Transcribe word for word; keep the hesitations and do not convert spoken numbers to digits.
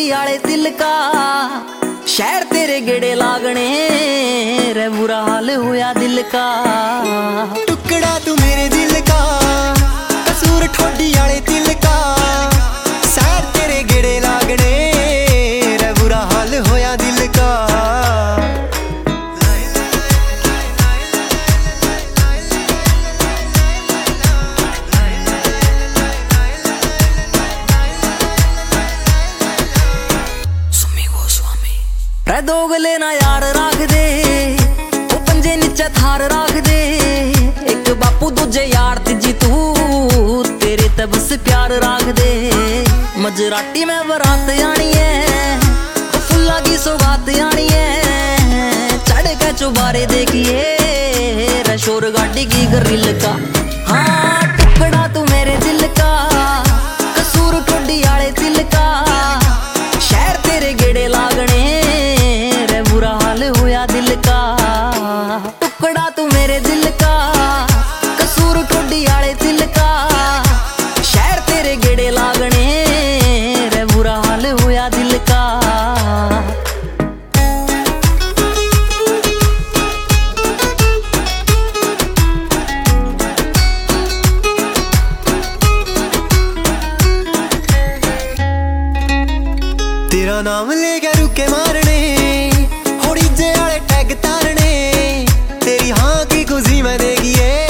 ठोडी आले दिल का शहर तेरे गेड़े लागने रे बुरा हाल हुआ दिल का। टुकड़ा तू मेरे दिल का कसूर ठोडी आले दिल का शहर तेरे गेड़े लागने रे बुरा हाल होया दिल का। दोगले ना यार राख दे वो पंजे नीचे थार राख दे एक बापू दूजे यार तीजी तू तेरे तब से प्यार राख दे। मजराटी में बरात आनी है फुल्ला की सौगात आनी है चढ़ के चुबारे देखिए रशोर गाड़ी की गरिल का। हाँ टुकड़ा तू मेरे दिल का कसूर ठोडी आले दिल का शहर तेरे गेड़े लागने दिल का। टुकड़ा तू मेरे दिल का कसूर ठोडी आले दिल का शहर तेरे गेड़े लागने रे बुरा हाल हुआ दिल का। तेरा नाम ले गया रुके मारने होड़ी जे आले टैग तारने तेरी हाँ की खुशी मैं देगी।